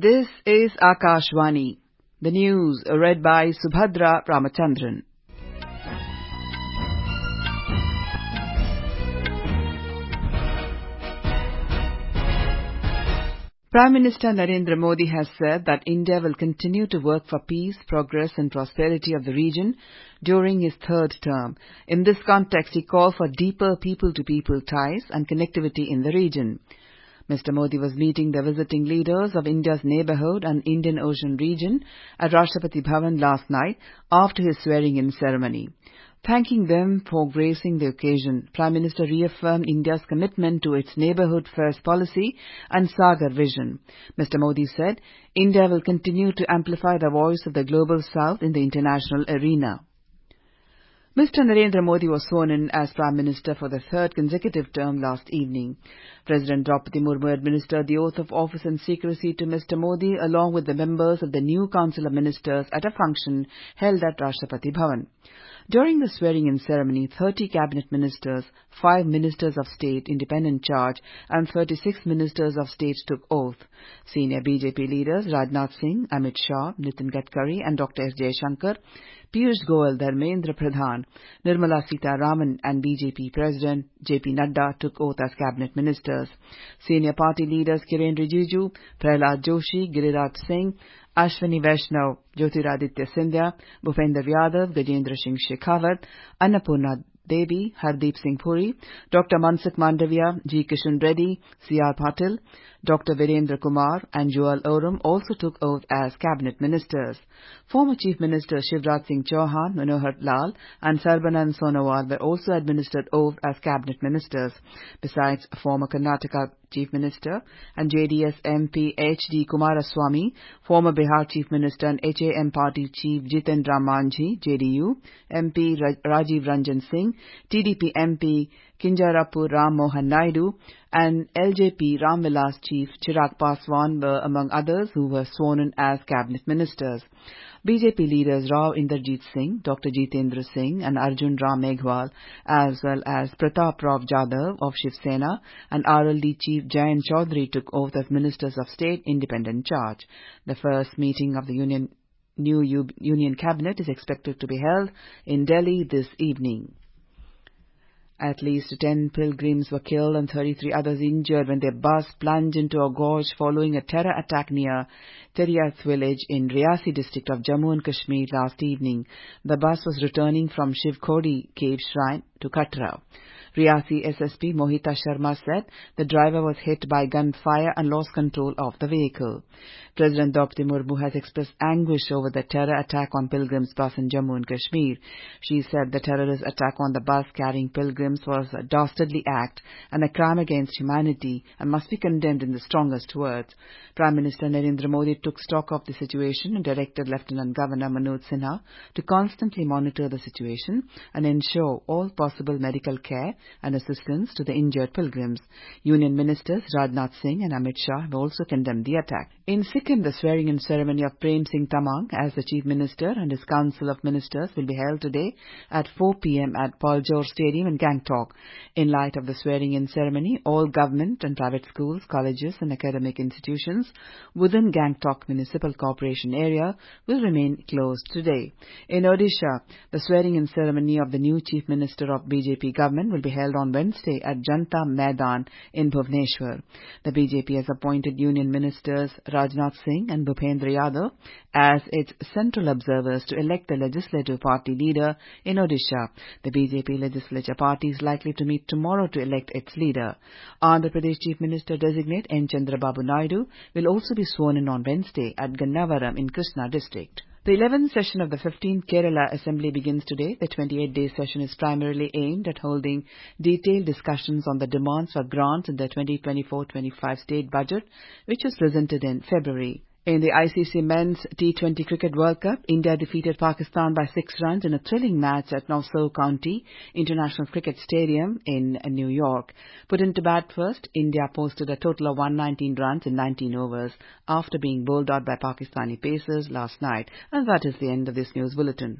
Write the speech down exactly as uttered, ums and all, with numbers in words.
This is Akashvani. The news read by Subhadra Ramachandran. Prime Minister Narendra Modi has said that India will continue to work for peace, progress and prosperity of the region during his third term. In this context, he called for deeper people-to-people ties and connectivity in the region. Mister Modi was meeting the visiting leaders of India's neighbourhood and Indian Ocean region at Rashtrapati Bhavan last night after his swearing-in ceremony. Thanking them for gracing the occasion, Prime Minister reaffirmed India's commitment to its neighbourhood-first policy and Sagar vision. Mister Modi said, India will continue to amplify the voice of the Global South in the international arena. Mister Narendra Modi was sworn in as Prime Minister for the third consecutive term last evening. President Draupadi Murmu administered the oath of office and secrecy to Mister Modi along with the members of the new Council of Ministers at a function held at Rashtrapati Bhavan. During the swearing-in ceremony, thirty cabinet ministers, five ministers of state independent charge and thirty-six ministers of state took oath. Senior B J P leaders Rajnath Singh, Amit Shah, Nitin Gadkari and Doctor S. Jaishankar, Piyush Goyal, Dharmendra Pradhan, Nirmala Sitharaman and B J P President J P Nadda took oath as cabinet ministers. Senior party leaders Kiren Rijiju, Prahlad Joshi, Giriraj Singh, Ashwini Vaishnav, Jyotiraditya Scindia, Bhupender Yadav, Gajendra Singh Shekhawat, Annapurna Devi, Hardeep Singh Puri, Doctor Mansukh Mandavia, G. Kishan Reddy, C R Patil, Doctor Virendra Kumar and Joel Oram also took oath as cabinet ministers. Former Chief Minister Shivraj Singh Chauhan, Manohar Lal and Sarbanand Sonowal were also administered oath as cabinet ministers. Besides former Karnataka Chief Minister and J D S M P H D Kumaraswamy, former Bihar Chief Minister and H A M Party Chief Jitendra Manjhi, J D U, M P Rajiv Ranjan Singh, T D P M P Kinjarapu Ram Mohan Naidu and L J P Ram Vilas Chief Chirag Paswan were among others who were sworn in as cabinet ministers. B J P leaders Rao Inderjit Singh, Doctor Jitendra Singh and Arjun Ram Meghwal, as well as Pratap Rao Jadhav of Shiv Sena and R L D Chief Jayant Chaudhary took oath as Ministers of State independent charge. The first meeting of the Union, new Union Cabinet is expected to be held in Delhi this evening. At least ten pilgrims were killed and thirty-three others injured when their bus plunged into a gorge following a terror attack near Teriyat village in Reasi district of Jammu and Kashmir last evening. The bus was returning from Shiv Khodi Cave Shrine to Katra. Reasi S S P Mohita Sharma said the driver was hit by gunfire and lost control of the vehicle. President Draupadi Murmu has expressed anguish over the terror attack on pilgrims' bus in Jammu and Kashmir. She said the terrorist attack on the bus carrying pilgrims was a dastardly act and a crime against humanity and must be condemned in the strongest words. Prime Minister Narendra Modi took stock of the situation and directed Lieutenant Governor Manoj Sinha to constantly monitor the situation and ensure all possible medical care and assistance to the injured pilgrims. Union Ministers Rajnath Singh and Amit Shah have also condemned the attack. In Sikkim, the swearing-in ceremony of Prem Singh Tamang as the Chief Minister and his Council of Ministers will be held today at four p m at Paljor Stadium in Gangtok. In light of the swearing-in ceremony, all government and private schools, colleges and academic institutions within Gangtok Municipal Corporation area will remain closed today. In Odisha, the swearing-in ceremony of the new Chief Minister of B J P government will be held on Wednesday at Janta Maidan in Bhubaneswar. The B J P has appointed Union Ministers Rajnath Singh and Bhupendra Yadav as its central observers to elect the legislative party leader in Odisha. The B J P legislature party is likely to meet tomorrow to elect its leader. Andhra Pradesh Chief Minister designate N. Chandrababu Naidu will also be sworn in on Wednesday at Gannavaram in Krishna district. The eleventh session of the fifteenth Kerala Assembly begins today. The twenty-eight day session is primarily aimed at holding detailed discussions on the demands for grants in the twenty twenty-four twenty-five state budget, which was presented in February. In the I C C Men's T twenty Cricket World Cup, India defeated Pakistan by six runs in a thrilling match at Nassau County International Cricket Stadium in New York. Put into bat first, India posted a total of one hundred nineteen runs in nineteen overs after being bowled out by Pakistani pacers last night. And that is the end of this news bulletin.